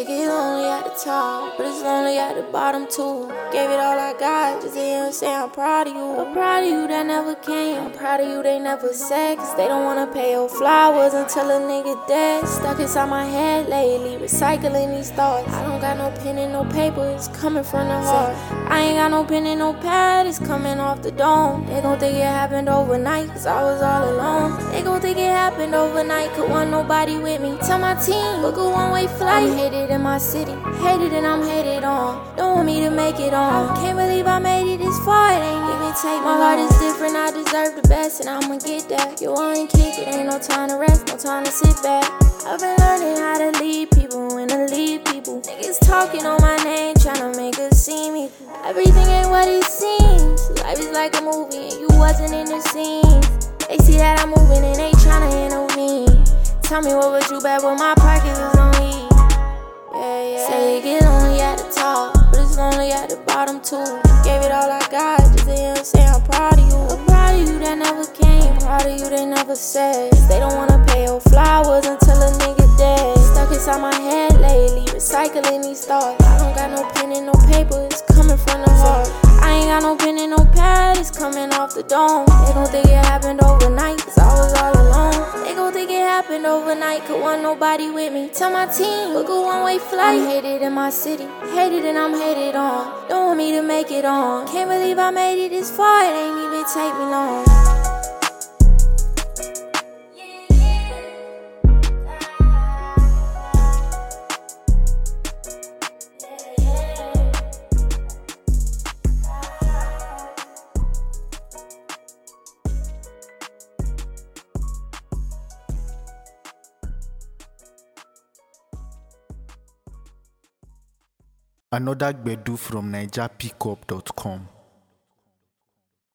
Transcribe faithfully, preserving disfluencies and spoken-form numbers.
get lonely at the top, but it's lonely at the bottom too. Gave it all I got, just to hear him say I'm proud of you. I'm proud of you that never came, I'm proud of you they never said, cause they don't wanna pay your flowers until a nigga dead. Stuck inside my head lately, recycling these thoughts. I don't got no pen and no paper, it's coming from the heart. I ain't got no pen and no pad, it's coming off the dome. They gon' think it happened overnight, cause I was all alone. They gon' think it happened overnight, cause wasn't nobody with me. Tell my team, book a one-way flight. I'm hated in my city, hated and I'm hated on. Don't want me to make it on. Can't believe I made it this far, it ain't even take me. My heart is different, I deserve the best, and I'ma get that. Yo, I ain't kick it, ain't no time to rest, no time to sit back. I've been learning how to lead people, when to lead people. Niggas talking on my name, tryna make us see me. Everything ain't what it seems. Life is like a movie and you wasn't in the scenes. They see that I'm moving and they tryna intervene. Tell me what would you bet when my pockets was on E? Yeah, yeah. Say it get lonely at the top, but it's lonely at the bottom too. Gave it all I got, just to hear him say I'm proud of you. I'm proud of you that never came, proud of you they never said. They don't wanna pay your flowers until a nigga dead. Stuck inside my head lately, recycling these thoughts. I don't got no pen and no paper, it's coming from the heart. I ain't got no pen and no pad, it's coming off the dome. They gon' think it happened overnight, cause I was all alone. They gon' think it happened overnight, cause wasn't nobody with me. Tell my team, book a one-way flight. I'm hated in my city, hated and I'm hated on. Don't want me to make it on. Can't believe I made it this far, it ain't even take me long. Another Gbedu from Niger Pickup dot com.